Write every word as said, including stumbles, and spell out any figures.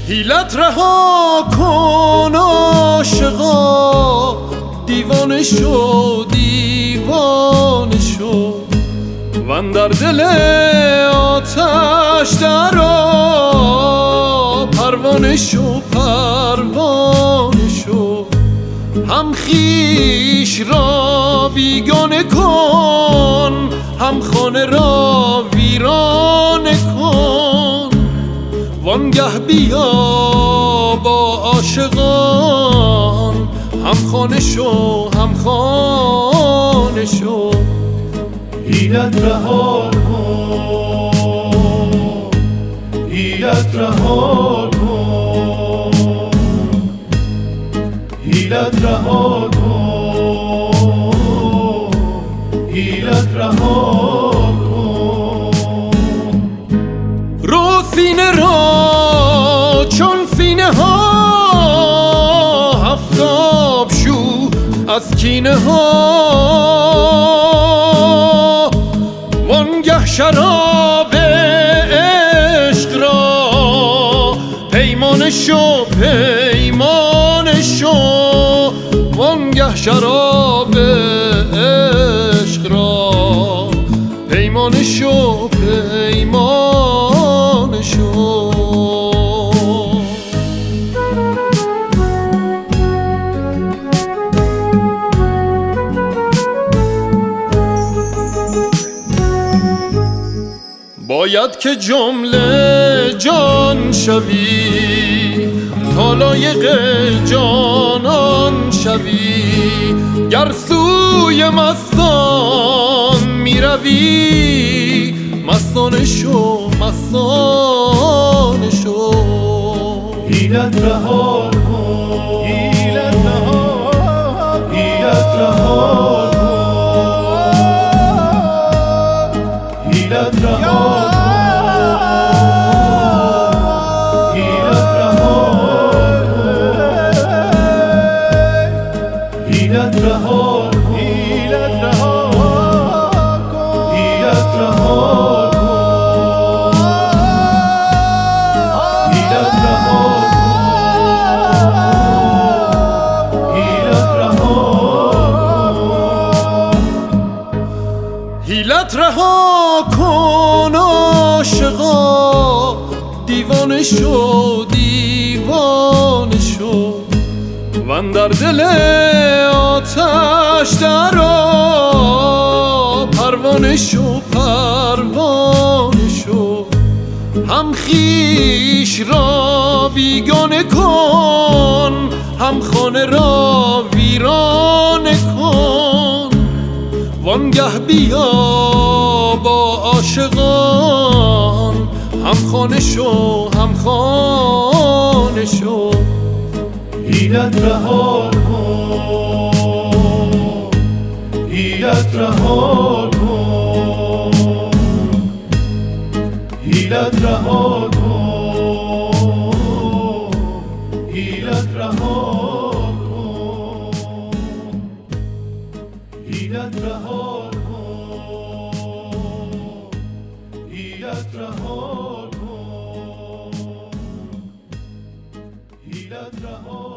حیلت رها کن عاشقا، دیوانه شو دیوانه شو، وان در دل آتش درآ، پروانه شو پروانه شو. هم خویش را بیگانه کن، هم خانه را ویرانه کن، وانگه بیا با عاشقان، هم خانه شو هم خانه شو. حیلت رها کن، حیلت رها کن، حیلت رها کن، حیلت رها کن. رو سینه را چون سینه ها، هفتاب شو از کینه ها، وانگه شراب عشق را پیمانه شو پیمانه شو، وانگه شراب عشق را پیمانه شو پیمانه شو. باید که جمله جان شوی، تا لایق جانان شوی، گر سوی مستان می روی، مستانه شو مستانه شو. حیلت رها کن، حیلت رها کن، حیلت رها کن، حیلت رها کن، حیلت رها کن، حیلت رها کن، حیلت رها کن، حیلت رها حیلت رها کن عاشقا، دیوانه شو دیوانه شو، وان در دل آتش درآ، پروانه شو پروانه شو. هم خویش را بیگانه کن، هم خانه را ویرانه کن، وانگه بیا با عاشقان، هم خانه شو هم خانه شو. حیلت رها کن، حیلت رها کن، حیلت رها کن، حیلت رها کن، حیلت رها کن، حیلت رها کن، حیلت رها